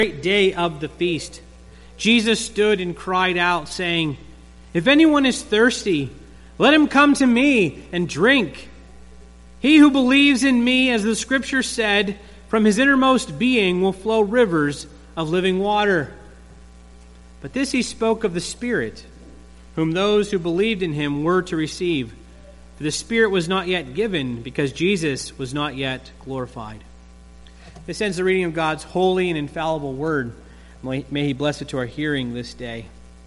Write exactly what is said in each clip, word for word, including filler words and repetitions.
Great day of the feast, Jesus stood and cried out, saying, "If anyone is thirsty, let him come to me and drink. He who believes in me, as the Scripture said, from his innermost being will flow rivers of living water." But this he spoke of the Spirit, whom those who believed in him were to receive. For the Spirit was not yet given, because Jesus was not yet glorified. This ends the reading of God's holy and infallible word. May He bless it to our hearing this day.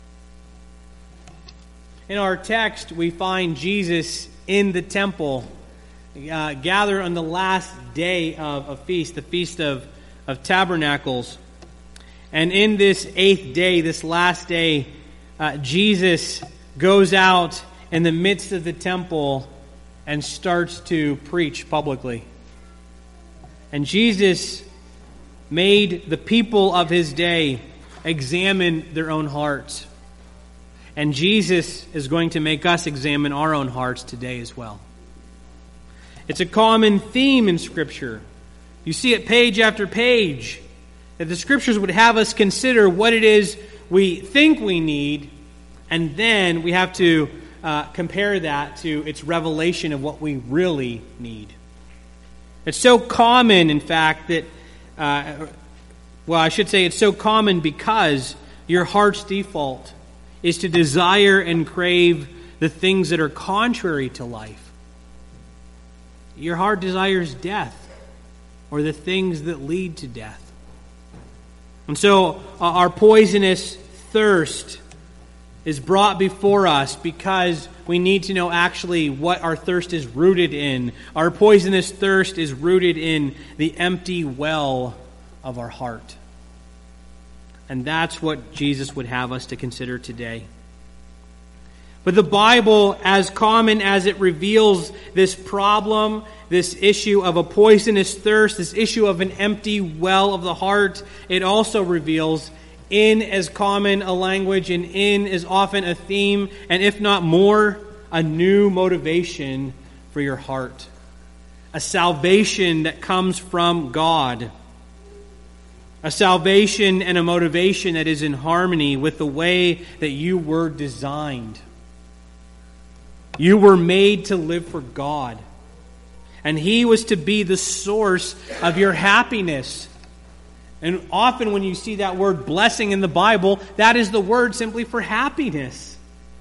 In our text, we find Jesus in the temple, uh, gathered on the last day of a feast, the Feast of, of Tabernacles. And in this eighth day, this last day, uh, Jesus goes out in the midst of the temple and starts to preach publicly. And Jesus made the people of his day examine their own hearts. And Jesus is going to make us examine our own hearts today as well. It's a common theme in Scripture. You see it page after page, that the Scriptures would have us consider what it is we think we need, and then we have to uh, compare that to its revelation of what we really need. It's so common, in fact, that, uh, well, I should say it's so common because your heart's default is to desire and crave the things that are contrary to life. Your heart desires death, or the things that lead to death. And so uh, our poisonous thirst is brought before us because we need to know actually what our thirst is rooted in. Our poisonous thirst is rooted in the empty well of our heart. And that's what Jesus would have us to consider today. But the Bible, as common as it reveals this problem, this issue of a poisonous thirst, this issue of an empty well of the heart, it also reveals in as common a language and in as often a theme, and if not more, a new motivation for your heart. A salvation that comes from God. A salvation and a motivation that is in harmony with the way that you were designed. You were made to live for God. And He was to be the source of your happiness. And often when you see that word blessing in the Bible, that is the word simply for happiness.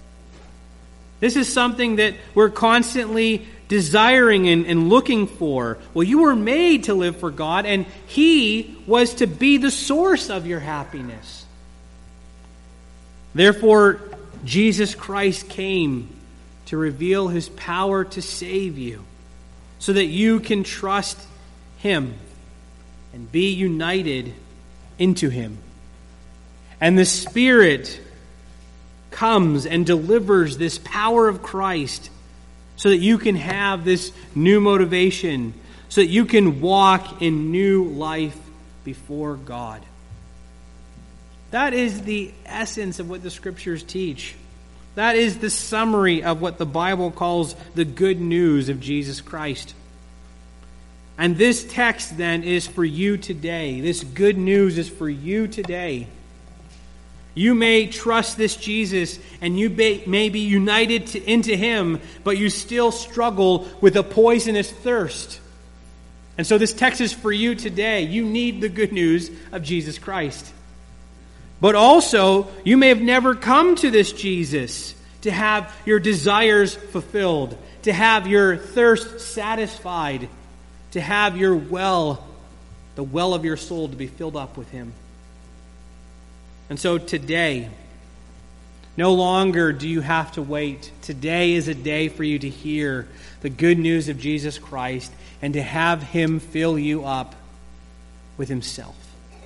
This is something that we're constantly desiring and, and looking for. Well, you were made to live for God, and He was to be the source of your happiness. Therefore, Jesus Christ came to reveal His power to save you, so that you can trust Him and be united into Him. And the Spirit comes and delivers this power of Christ so that you can have this new motivation, so that you can walk in new life before God. That is the essence of what the Scriptures teach. That is the summary of what the Bible calls the good news of Jesus Christ. And this text then is for you today. This good news is for you today. You may trust this Jesus and you may be united to, into Him, but you still struggle with a poisonous thirst. And so this text is for you today. You need the good news of Jesus Christ. But also, you may have never come to this Jesus to have your desires fulfilled, to have your thirst satisfied, to have your well, the well of your soul, to be filled up with Him. And so today, no longer do you have to wait. Today is a day for you to hear the good news of Jesus Christ and to have Him fill you up with Himself.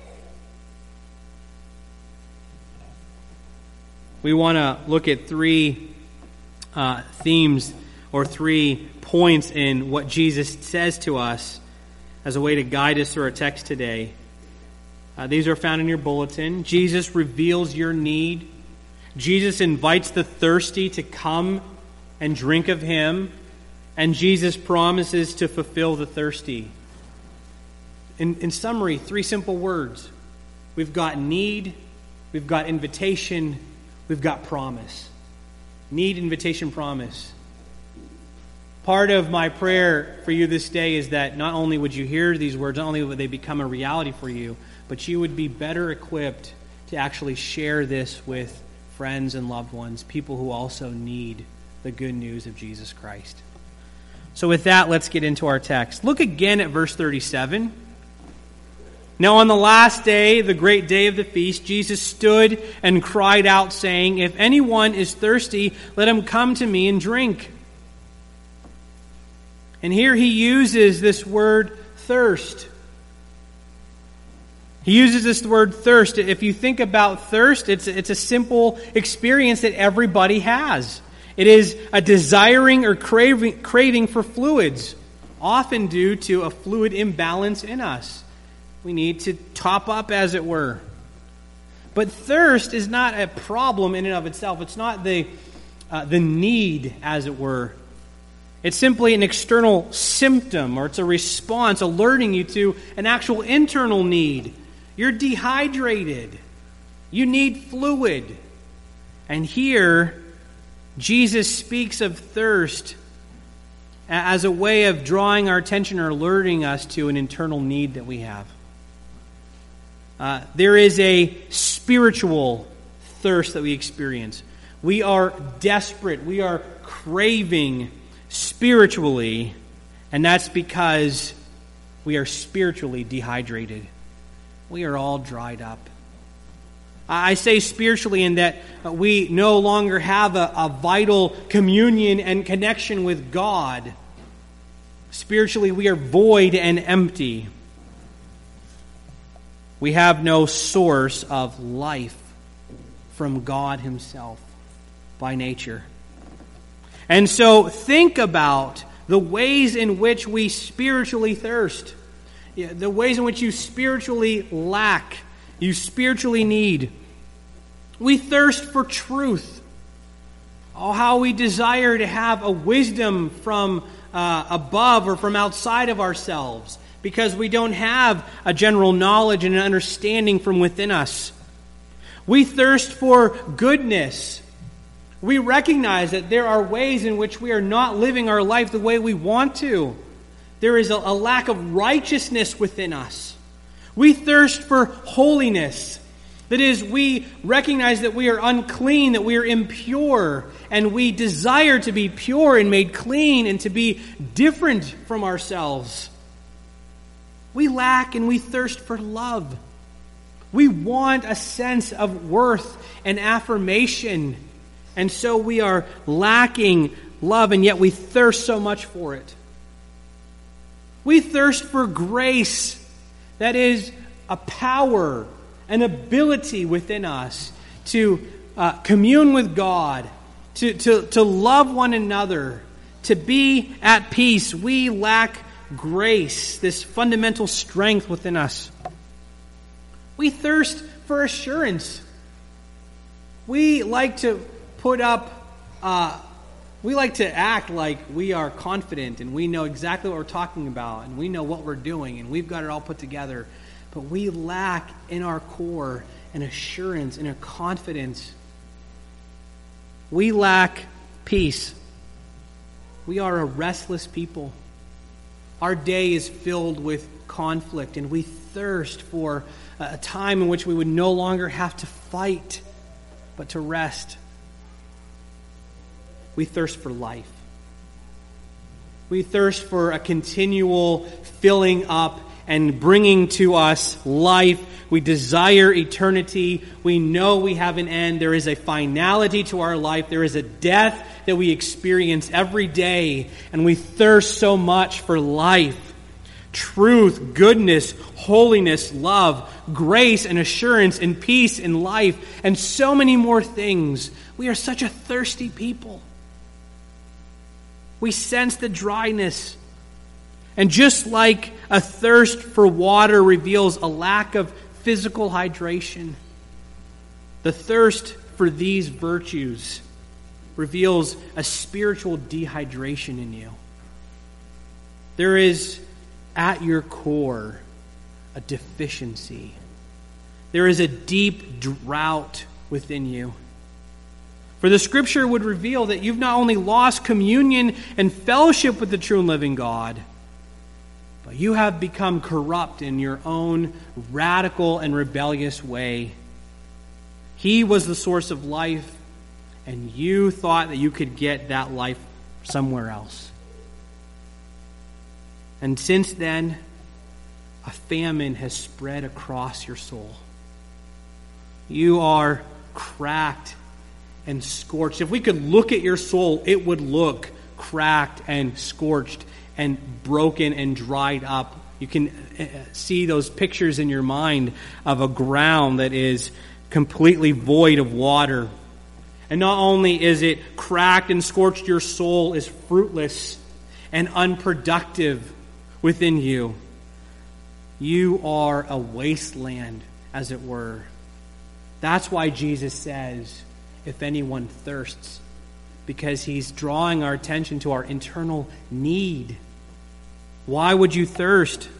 We want to look at three uh, themes or three points in what Jesus says to us as a way to guide us through our text today. Uh, these are found in your bulletin. Jesus reveals your need. Jesus invites the thirsty to come and drink of Him. And Jesus promises to fulfill the thirsty. In, in summary, three simple words. we've got need, we've got invitation, we've got promise. Need, invitation, promise. Part of my prayer for you this day is that not only would you hear these words, not only would they become a reality for you, but you would be better equipped to actually share this with friends and loved ones, people who also need the good news of Jesus Christ. So with that, let's get into our text. Look again at verse thirty-seven. Now on the last day, the great day of the feast, Jesus stood and cried out, saying, "If anyone is thirsty, let him come to me and drink." And here he uses this word thirst. He uses this word thirst. If you think about thirst, it's, it's a simple experience that everybody has. It is a desiring or craving, craving for fluids, often due to a fluid imbalance in us. We need to top up, as it were. But thirst is not a problem in and of itself. It's not the, uh, the need, as it were. It's simply an external symptom, or it's a response alerting you to an actual internal need. You're dehydrated. You need fluid. And here, Jesus speaks of thirst as a way of drawing our attention or alerting us to an internal need that we have. Uh, there is a spiritual thirst that we experience. We are desperate. We are craving spiritually, and that's because we are spiritually dehydrated. We are all dried up. I say spiritually in that we no longer have a, a vital communion and connection with God. Spiritually, we are void and empty. We have no source of life from God Himself by nature. And so think about the ways in which we spiritually thirst. Yeah, the ways in which you spiritually lack, you spiritually need. We thirst for truth. Oh, how we desire to have a wisdom from uh, above or from outside of ourselves, because we don't have a general knowledge and an understanding from within us. We thirst for goodness. We recognize that there are ways in which we are not living our life the way we want to. There is a, a lack of righteousness within us. We thirst for holiness. That is, we recognize that we are unclean, that we are impure, and we desire to be pure and made clean and to be different from ourselves. We lack and we thirst for love. We want a sense of worth and affirmation. And so we are lacking love, and yet we thirst so much for it. We thirst for grace. That is a power, an ability within us to uh, commune with God, to, to, to love one another, to be at peace. We lack grace, this fundamental strength within us. We thirst for assurance. We like to put up, uh, we like to act like we are confident and we know exactly what we're talking about and we know what we're doing and we've got it all put together. But we lack in our core an assurance and a confidence. We lack peace. We are a restless people. Our day is filled with conflict, and we thirst for a time in which we would no longer have to fight, but to rest. We thirst for life. We thirst for a continual filling up and bringing to us life. We desire eternity. We know we have an end. There is a finality to our life. There is a death that we experience every day. And we thirst so much for life, truth, goodness, holiness, love, grace and assurance and peace in life, and so many more things. We are such a thirsty people. We sense the dryness. And just like a thirst for water reveals a lack of physical hydration, the thirst for these virtues reveals a spiritual dehydration in you. There is, at your core, a deficiency. There is a deep drought within you. For the Scripture would reveal that you've not only lost communion and fellowship with the true and living God, but you have become corrupt in your own radical and rebellious way. He was the source of life, and you thought that you could get that life somewhere else. And since then, a famine has spread across your soul. You are cracked and scorched. If we could look at your soul, it would look cracked and scorched and broken and dried up. You can see those pictures in your mind of a ground that is completely void of water. And not only is it cracked and scorched, your soul is fruitless and unproductive within you. You are a wasteland, as it were. That's why Jesus says, if anyone thirsts, because he's drawing our attention to our internal need. Why would you thirst?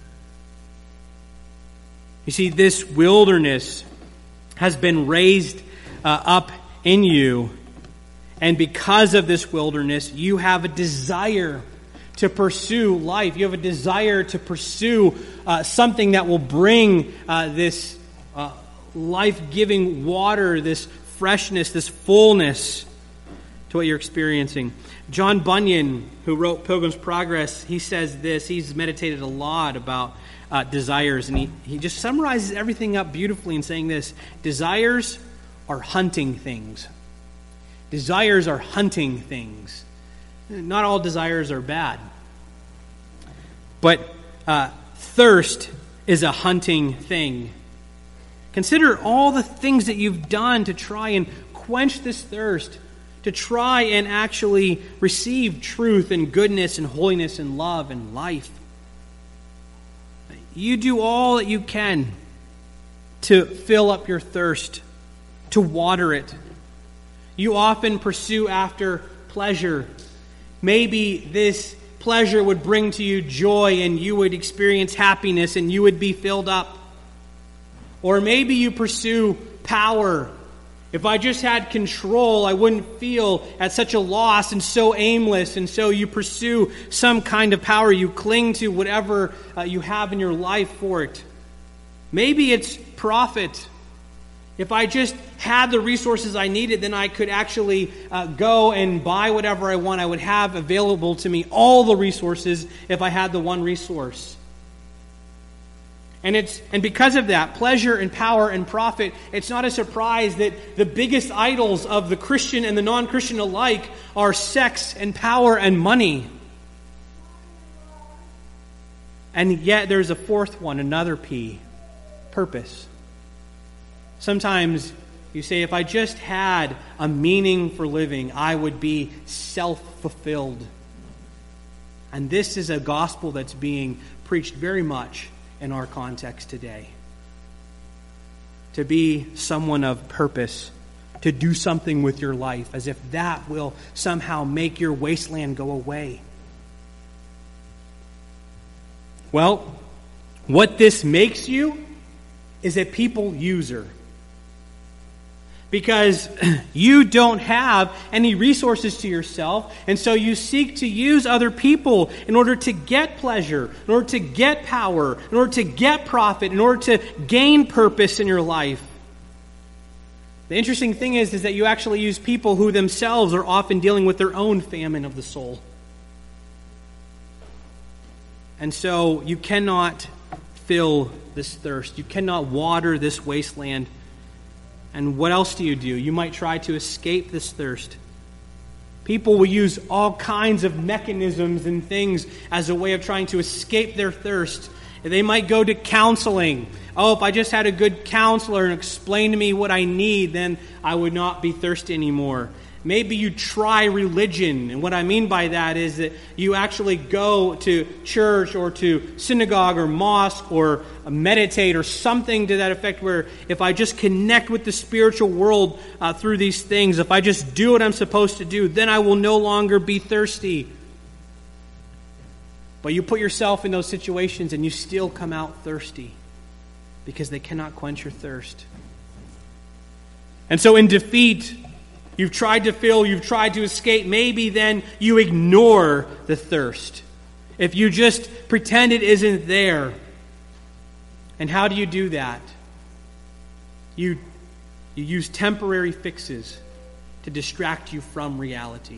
You see, this wilderness has been raised uh, up in you, and because of this wilderness, you have a desire to pursue life. You have a desire to pursue uh, something that will bring uh, this uh, life-giving water, this freshness, this fullness to what you're experiencing. John Bunyan, who wrote Pilgrim's Progress, he says this. He's meditated a lot about uh, desires, and he, he just summarizes everything up beautifully in saying this: desires are hunting things. Desires are hunting things. Not all desires are bad. But uh, thirst is a hunting thing. Consider all the things that you've done to try and quench this thirst, to try and actually receive truth and goodness and holiness and love and life. You do all that you can to fill up your thirst, to water it. You often pursue after pleasure. Maybe this pleasure would bring to you joy and you would experience happiness and you would be filled up. Or maybe you pursue power. If I just had control, I wouldn't feel at such a loss and so aimless. And so you pursue some kind of power. You cling to whatever uh, you have in your life for it. Maybe it's profit. If I just had the resources I needed, then I could actually uh, go and buy whatever I want. I would have available to me all the resources if I had the one resource. And it's and because of that, pleasure and power and profit, it's not a surprise that the biggest idols of the Christian and the non-Christian alike are sex and power and money. And yet there's a fourth one, another P, purpose. Sometimes you say, if I just had a meaning for living, I would be self-fulfilled. And this is a gospel that's being preached very much in our context today. To be someone of purpose, to do something with your life, as if that will somehow make your wasteland go away. Well, what this makes you is a people user. Because you don't have any resources to yourself, and so you seek to use other people in order to get pleasure, in order to get power, in order to get profit, in order to gain purpose in your life. The interesting thing is, is that you actually use people who themselves are often dealing with their own famine of the soul. And so you cannot fill this thirst. You cannot water this wasteland. And what else do you do? You might try to escape this thirst. People will use all kinds of mechanisms and things as a way of trying to escape their thirst. They might go to counseling. Oh, if I just had a good counselor and explain to me what I need, then I would not be thirsty anymore. Maybe you try religion. And what I mean by that is that you actually go to church or to synagogue or mosque or meditate or something to that effect, where if I just connect with the spiritual world uh, through these things, if I just do what I'm supposed to do, then I will no longer be thirsty. But you put yourself in those situations and you still come out thirsty. because they cannot quench your thirst. And so in defeat, you've tried to fill, you've tried to escape. Maybe then you ignore the thirst. If you just pretend it isn't there. And how do you do that? You, you use temporary fixes to distract you from reality.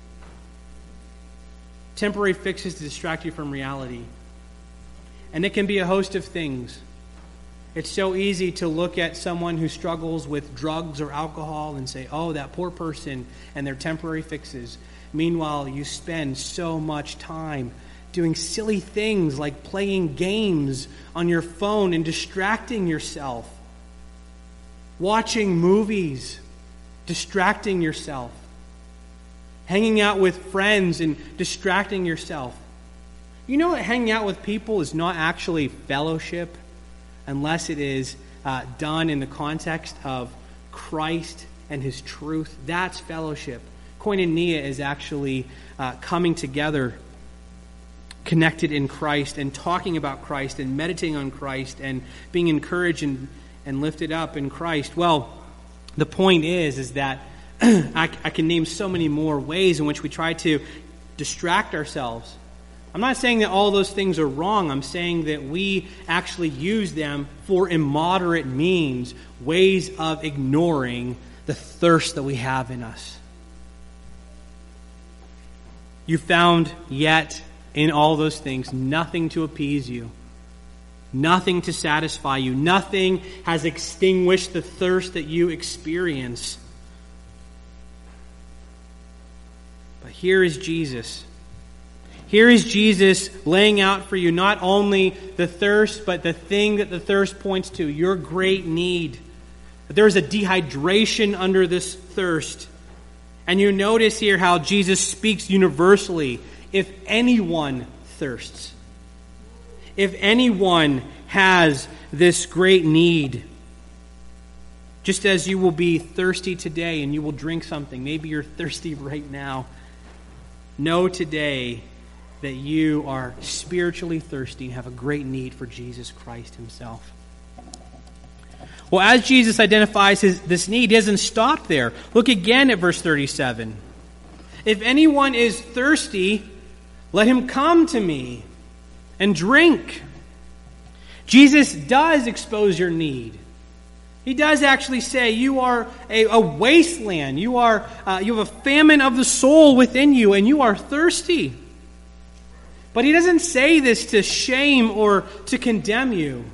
Temporary fixes to distract you from reality. And it can be a host of things. It's so easy to look at someone who struggles with drugs or alcohol and say, oh, that poor person and their temporary fixes. Meanwhile, you spend so much time doing silly things like playing games on your phone and distracting yourself. Watching movies, distracting yourself. Hanging out with friends and distracting yourself. You know that hanging out with people is not actually fellowship unless it is uh, done in the context of Christ and His truth. That's fellowship. Koinonia is actually uh, coming together, connected in Christ and talking about Christ and meditating on Christ and being encouraged and, and lifted up in Christ. Well, the point is, is that I, I can name so many more ways in which we try to distract ourselves. I'm not saying that all those things are wrong. I'm saying that we actually use them for immoderate means, ways of ignoring the thirst that we have in us. You found yet in all those things nothing to appease you, nothing to satisfy you, nothing has extinguished the thirst that you experience. But here is Jesus. Here is Jesus laying out for you not only the thirst, but the thing that the thirst points to, your great need. There is a dehydration under this thirst. And you notice here how Jesus speaks universally. If anyone thirsts, if anyone has this great need, just as you will be thirsty today and you will drink something, maybe you're thirsty right now, know today that you are spiritually thirsty and have a great need for Jesus Christ Himself. Well, as Jesus identifies his, this need, He doesn't stop there. Look again at verse thirty-seven. If anyone is thirsty, let him come to me and drink. Jesus does expose your need. He does actually say you are a, a wasteland. You are uh, you have a famine of the soul within you, and you are thirsty. But He doesn't say this to shame or to condemn you.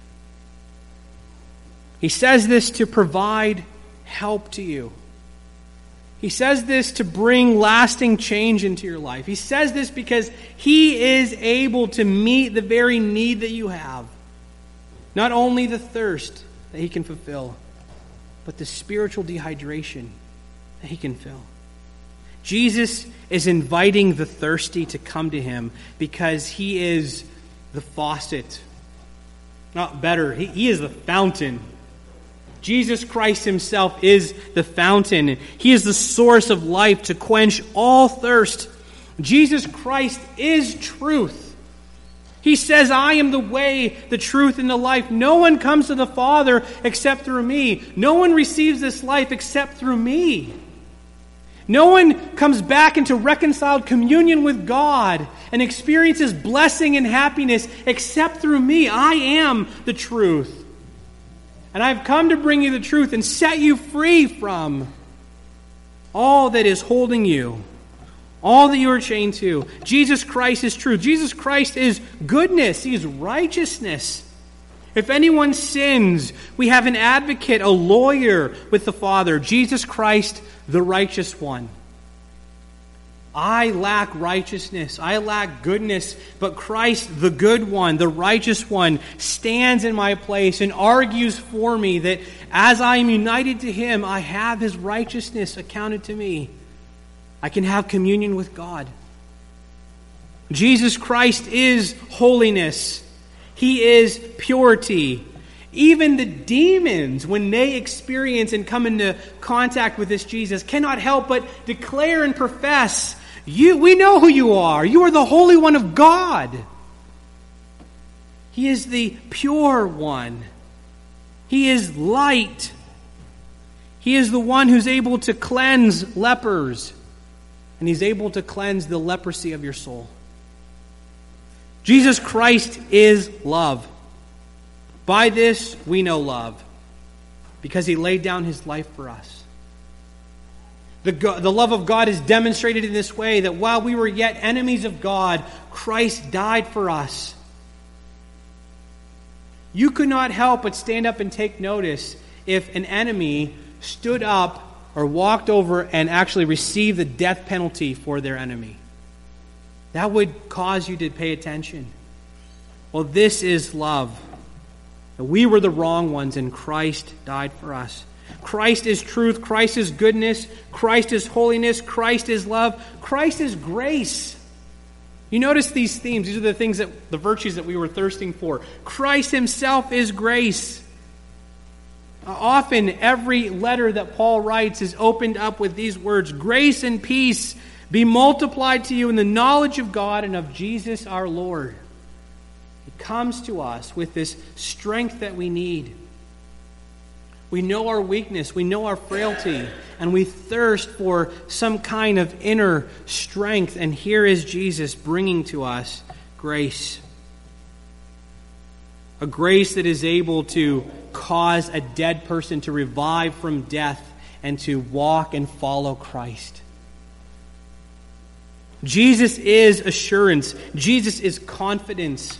He says this to provide help to you. He says this to bring lasting change into your life. He says this because He is able to meet the very need that you have. Not only the thirst that He can fulfill, but the spiritual dehydration that He can fill. Jesus is inviting the thirsty to come to Him because He is the faucet. Not better, He, he is the fountain. Jesus Christ Himself is the fountain. He is the source of life to quench all thirst. Jesus Christ is truth. He says, I am the way, the truth, and the life. No one comes to the Father except through me. No one receives this life except through me. No one comes back into reconciled communion with God and experiences blessing and happiness except through me. I am the truth. And I've come to bring you the truth and set you free from all that is holding you, all that you are chained to. Jesus Christ is truth. Jesus Christ is goodness. He is righteousness. If anyone sins, we have an advocate, a lawyer with the Father, Jesus Christ, the righteous one. I lack righteousness. I lack goodness. But Christ, the good one, the righteous one, stands in my place and argues for me that as I am united to Him, I have His righteousness accounted to me. I can have communion with God. Jesus Christ is holiness. He is purity. Even the demons, when they experience and come into contact with this Jesus, cannot help but declare and profess, "You, we know who you are. You are the Holy One of God." He is the pure one. He is light. He is the one who's able to cleanse lepers. And He's able to cleanse the leprosy of your soul. Jesus Christ is love. By this we know love, because He laid down His life for us. The, the love of God is demonstrated in this way, that while we were yet enemies of God, Christ died for us. You could not help but stand up and take notice if an enemy stood up or walked over and actually received the death penalty for their enemy. That would cause you to pay attention. Well, this is love. We were the wrong ones, and Christ died for us. Christ is truth. Christ is goodness. Christ is holiness. Christ is love. Christ is grace. You notice these themes. These are the things that, the virtues that we were thirsting for. Christ Himself is grace. Uh, often, every letter that Paul writes is opened up with these words: grace and peace be multiplied to you in the knowledge of God and of Jesus our Lord. It comes to us with this strength that we need. We know our weakness, we know our frailty, and we thirst for some kind of inner strength. And here is Jesus bringing to us grace. A grace that is able to cause a dead person to revive from death and to walk and follow Christ. Jesus is assurance. Jesus is confidence.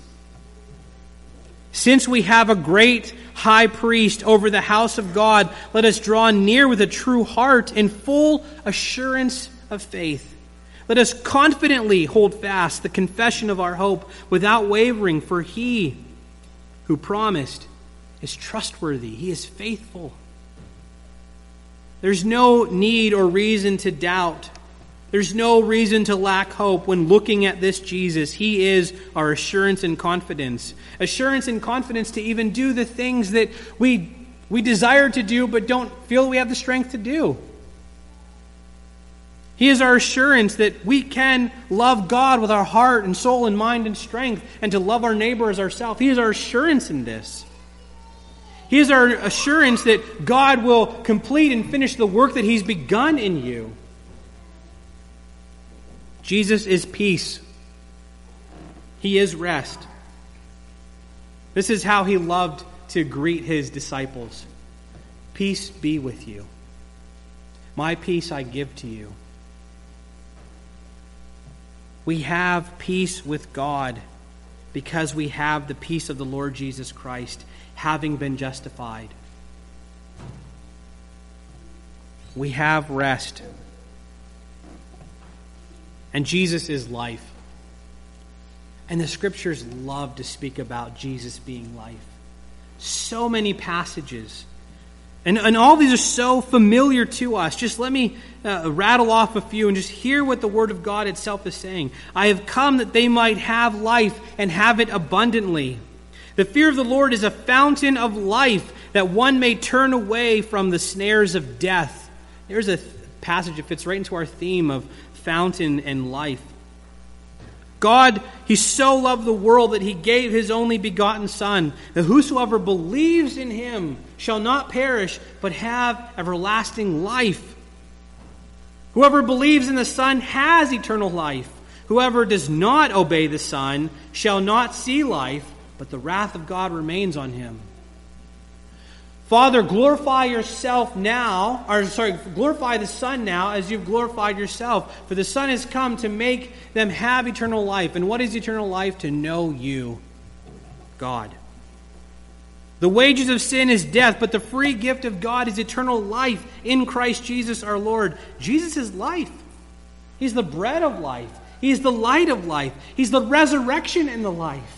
Since we have a great high priest over the house of God, let us draw near with a true heart in full assurance of faith. Let us confidently hold fast the confession of our hope without wavering, for He who promised is trustworthy. He is faithful. There's no need or reason to doubt. There's no reason to lack hope when looking at this Jesus. He is our assurance and confidence. Assurance and confidence to even do the things that we, we desire to do but don't feel we have the strength to do. He is our assurance that we can love God with our heart and soul and mind and strength, and to love our neighbor as ourselves. He is our assurance in this. He is our assurance that God will complete and finish the work that He's begun in you. Jesus is peace. He is rest. This is how He loved to greet His disciples. Peace be with you. My peace I give to you. We have peace with God because we have the peace of the Lord Jesus Christ, having been justified. We have rest. And Jesus is life. And the Scriptures love to speak about Jesus being life. So many passages. And, and all these are so familiar to us. Just let me uh, rattle off a few and just hear what the Word of God itself is saying. I have come that they might have life and have it abundantly. The fear of the Lord is a fountain of life, that one may turn away from the snares of death. There's a th- passage that fits right into our theme of fountain and life. God, He so loved the world that He gave His only begotten Son, that whosoever believes in Him shall not perish, but have everlasting life. Whoever believes in the Son has eternal life. Whoever does not obey the Son shall not see life, but the wrath of God remains on him. Father, glorify yourself now, or sorry, glorify the Son now as you've glorified yourself. For the Son has come to make them have eternal life. And what is eternal life? To know you, God. The wages of sin is death, but the free gift of God is eternal life in Christ Jesus our Lord. Jesus is life. He's the bread of life. He's the light of life. He's the resurrection and the life.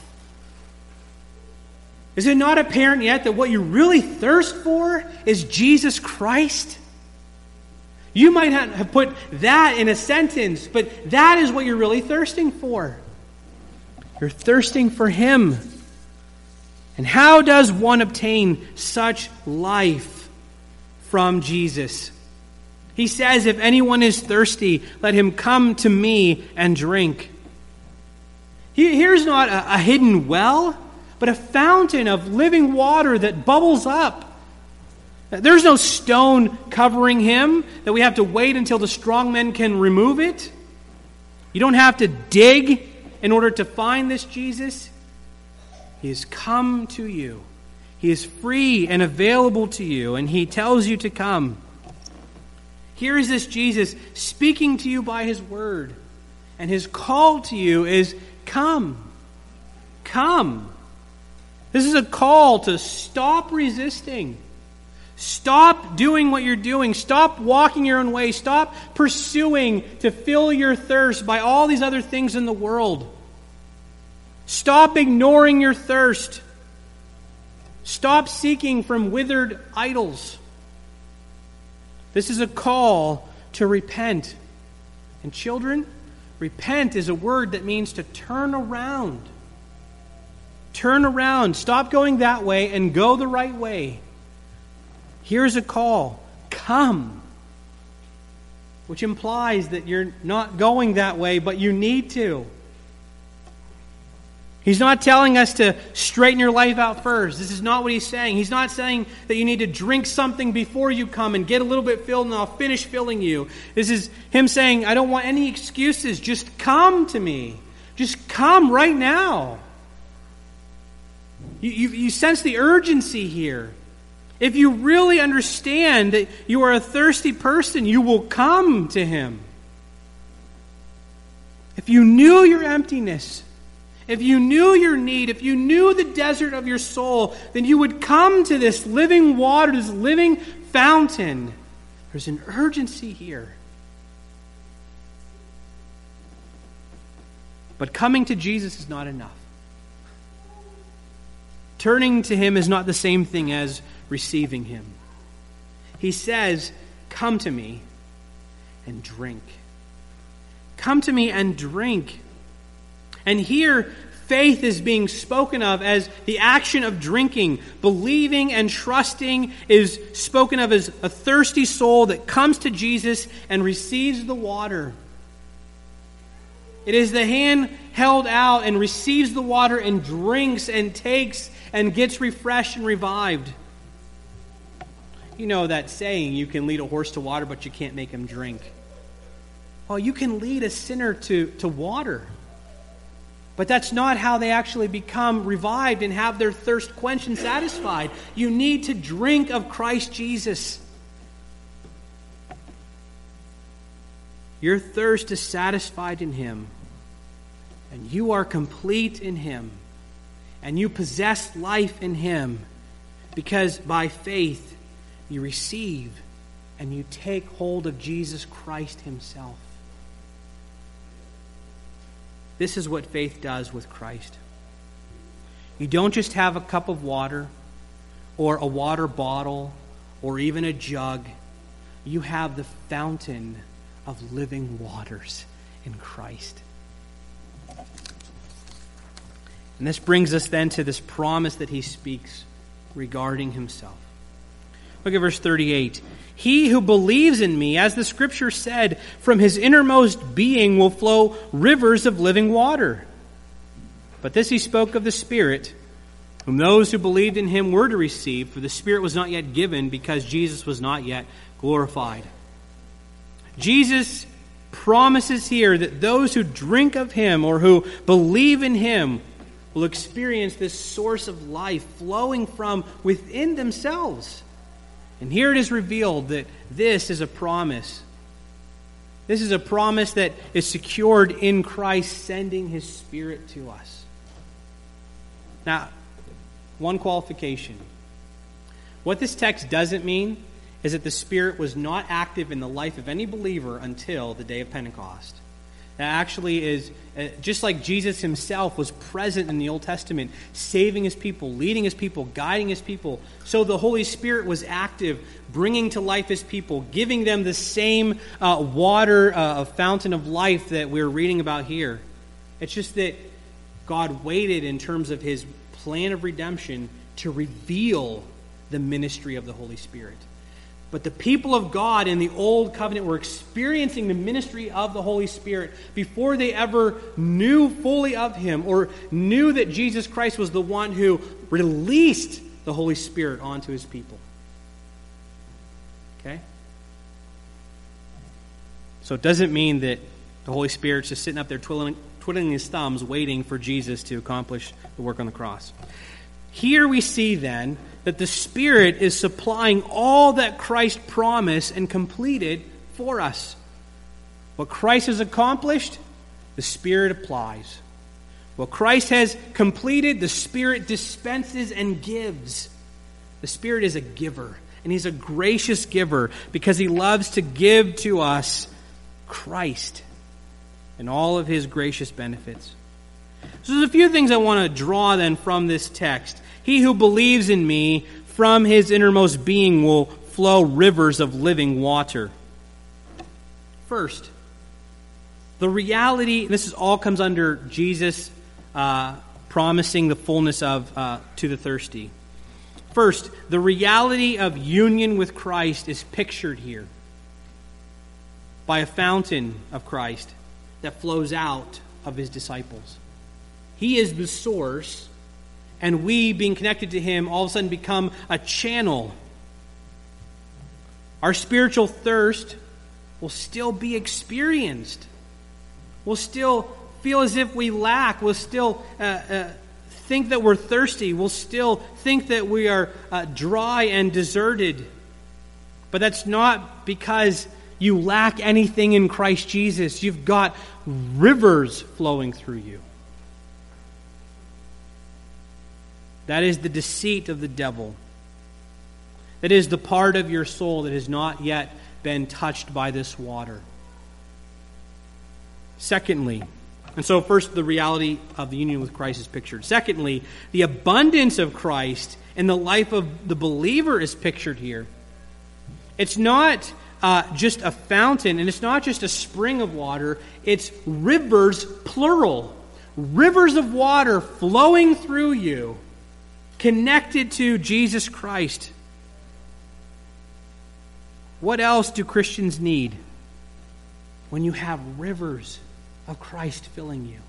Is it not apparent yet that what you really thirst for is Jesus Christ? You might have put that in a sentence, but that is what you're really thirsting for. You're thirsting for Him. And how does one obtain such life from Jesus? He says, if anyone is thirsty, let him come to me and drink. Here's not a, a hidden well, but a fountain of living water that bubbles up. There's no stone covering him that we have to wait until the strong men can remove it. You don't have to dig in order to find this Jesus. He has come to you. He is free and available to you, and he tells you to come. Here is this Jesus speaking to you by his word, and his call to you is, come. Come. This is a call to stop resisting. Stop doing what you're doing. Stop walking your own way. Stop pursuing to fill your thirst by all these other things in the world. Stop ignoring your thirst. Stop seeking from withered idols. This is a call to repent. And children, repent is a word that means to turn around. Turn around. Stop going that way and go the right way. Here's a call. Come. Which implies that you're not going that way, but you need to. He's not telling us to straighten your life out first. This is not what he's saying. He's not saying that you need to drink something before you come and get a little bit filled and I'll finish filling you. This is him saying, I don't want any excuses. Just come to me. Just come right now. You, you, you sense the urgency here. If you really understand that you are a thirsty person, you will come to him. If you knew your emptiness, if you knew your need, if you knew the desert of your soul, then you would come to this living water, this living fountain. There's an urgency here. But coming to Jesus is not enough. Turning to him is not the same thing as receiving him. He says, come to me and drink. Come to me and drink. And here, faith is being spoken of as the action of drinking. Believing and trusting is spoken of as a thirsty soul that comes to Jesus and receives the water. It is the hand held out and receives the water and drinks and takes and gets refreshed and revived. You know that saying, you can lead a horse to water, but you can't make him drink. Well, you can lead a sinner to, to water. But that's not how they actually become revived and have their thirst quenched and satisfied. You need to drink of Christ Jesus. Your thirst is satisfied in him. And you are complete in him. And you possess life in him. Because by faith you receive and you take hold of Jesus Christ himself. This is what faith does with Christ. You don't just have a cup of water or a water bottle or even a jug. You have the fountain of living waters in Christ. And this brings us then to this promise that he speaks regarding himself. Look at verse thirty-eight. He who believes in me, as the scripture said, from his innermost being will flow rivers of living water. But this he spoke of the Spirit, whom those who believed in him were to receive, for the Spirit was not yet given because Jesus was not yet glorified. Jesus promises here that those who drink of him or who believe in him will experience this source of life flowing from within themselves. And here it is revealed that this is a promise. This is a promise that is secured in Christ sending his Spirit to us. Now, one qualification. What this text doesn't mean is that the Spirit was not active in the life of any believer until the day of Pentecost. That actually is, uh, just like Jesus himself was present in the Old Testament, saving his people, leading his people, guiding his people, so the Holy Spirit was active, bringing to life his people, giving them the same uh, water, uh, a fountain of life that we're reading about here. It's just that God waited in terms of his plan of redemption to reveal the ministry of the Holy Spirit. But the people of God in the Old Covenant were experiencing the ministry of the Holy Spirit before they ever knew fully of Him or knew that Jesus Christ was the one who released the Holy Spirit onto His people. Okay? So it doesn't mean that the Holy Spirit's just sitting up there twiddling, twiddling His thumbs waiting for Jesus to accomplish the work on the cross. Here we see then that the Spirit is supplying all that Christ promised and completed for us. What Christ has accomplished, the Spirit applies. What Christ has completed, the Spirit dispenses and gives. The Spirit is a giver, and He's a gracious giver because He loves to give to us Christ and all of His gracious benefits. So there's a few things I want to draw then from this text. He who believes in me, from his innermost being will flow rivers of living water. First, the reality, this is all comes under Jesus uh, promising the fullness of uh, to the thirsty. First, the reality of union with Christ is pictured here by a fountain of Christ that flows out of His disciples. He is the source, and we, being connected to Him, all of a sudden become a channel. Our spiritual thirst will still be experienced. We'll still feel as if we lack. We'll still uh, uh, think that we're thirsty. We'll still think that we are uh, dry and deserted. But that's not because you lack anything in Christ Jesus. You've got rivers flowing through you. That is the deceit of the devil. That is the part of your soul that has not yet been touched by this water. Secondly, and so first the reality of the union with Christ is pictured. Secondly, the abundance of Christ in the life of the believer is pictured here. It's not uh, just a fountain, and it's not just a spring of water. It's rivers, plural. Rivers of water flowing through you, connected to Jesus Christ. What else do Christians need when you have rivers of Christ filling you?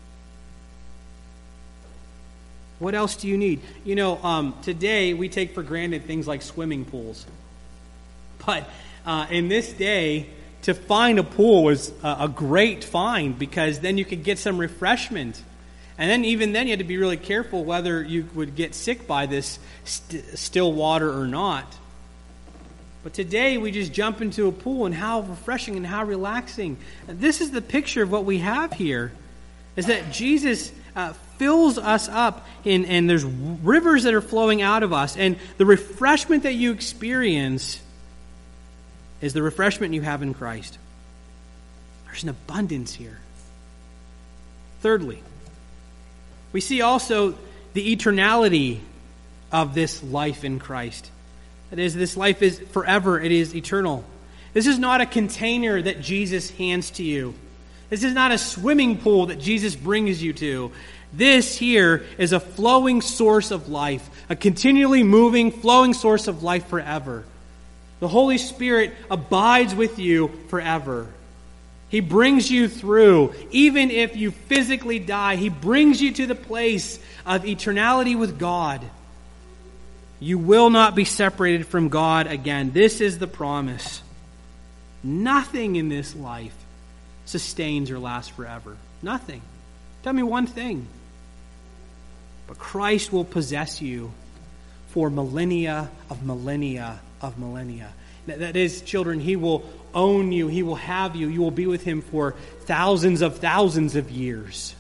What else do you need? You know, um, today we take for granted things like swimming pools. But uh, in this day, to find a pool was a, a great find because then you could get some refreshment. And then even then you had to be really careful whether you would get sick by this st- still water or not. But today we just jump into a pool, and how refreshing and how relaxing. And this is the picture of what we have here, is that Jesus uh, fills us up in, and there's rivers that are flowing out of us. And the refreshment that you experience is the refreshment you have in Christ. There's an abundance here. Thirdly, we see also the eternality of this life in Christ. That is, this life is forever. It is eternal. This is not a container that Jesus hands to you. This is not a swimming pool that Jesus brings you to. This here is a flowing source of life, a continually moving, flowing source of life forever. The Holy Spirit abides with you forever. He brings you through. Even if you physically die, He brings you to the place of eternality with God. You will not be separated from God again. This is the promise. Nothing in this life sustains or lasts forever. Nothing. Tell me one thing. But Christ will possess you for millennia of millennia of millennia. That is, children, He will own you. He will have you. You will be with Him for thousands of thousands of years.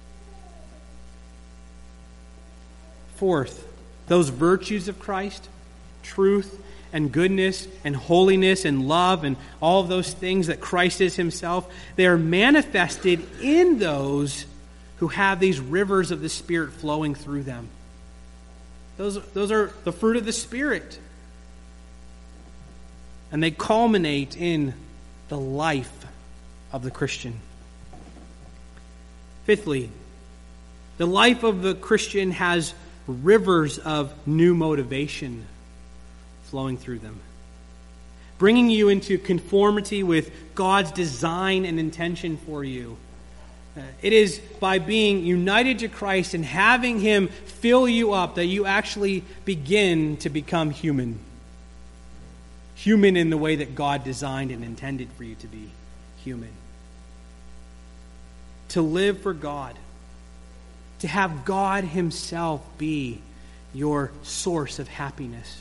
Fourth, those virtues of Christ, truth and goodness and holiness and love and all of those things that Christ is Himself, they are manifested in those who have these rivers of the Spirit flowing through them. Those, those are the fruit of the Spirit. And they culminate in the life of the Christian. Fifthly, the life of the Christian has rivers of new motivation flowing through them. bringing you into conformity with God's design and intention for you. Uh, it is by being united to Christ and having Him fill you up that you actually begin to become human. Human in the way that God designed and intended for you to be human. To live for God. To have God Himself be your source of happiness.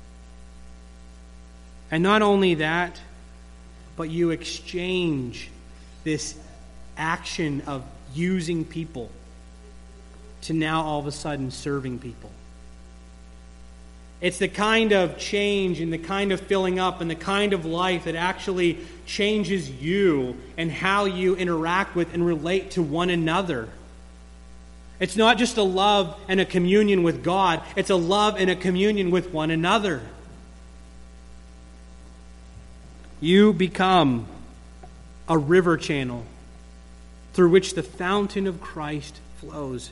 And not only that, but you exchange this action of using people to now all of a sudden serving people. It's the kind of change and the kind of filling up and the kind of life that actually changes you and how you interact with and relate to one another. It's not just a love and a communion with God, it's a love and a communion with one another. You become a river channel through which the fountain of Christ flows.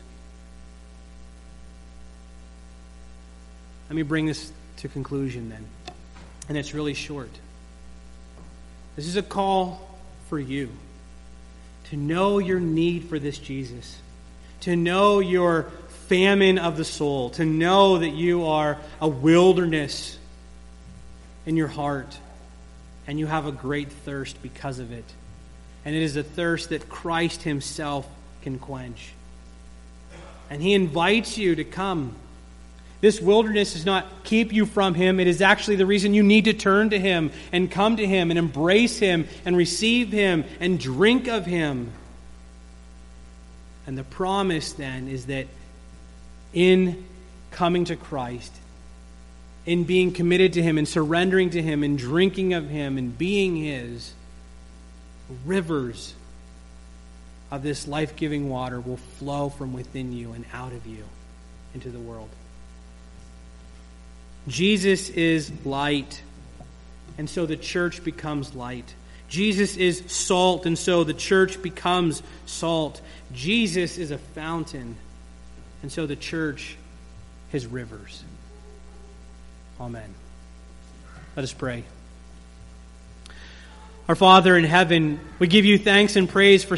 Let me bring this to conclusion then. And it's really short. This is a call for you to know your need for this Jesus, to know your famine of the soul, to know that you are a wilderness in your heart, and you have a great thirst because of it. And it is a thirst that Christ Himself can quench. And He invites you to come. This wilderness does not keep you from Him. It is actually the reason you need to turn to Him and come to Him and embrace Him and receive Him and drink of Him. And the promise then is that in coming to Christ, in being committed to Him and surrendering to Him and drinking of Him and being His, rivers of this life-giving water will flow from within you and out of you into the world. Jesus is light, and so the church becomes light. Jesus is salt, and so the church becomes salt. Jesus is a fountain, and so the church is rivers. Amen. Let us pray. Our Father in heaven, we give you thanks and praise for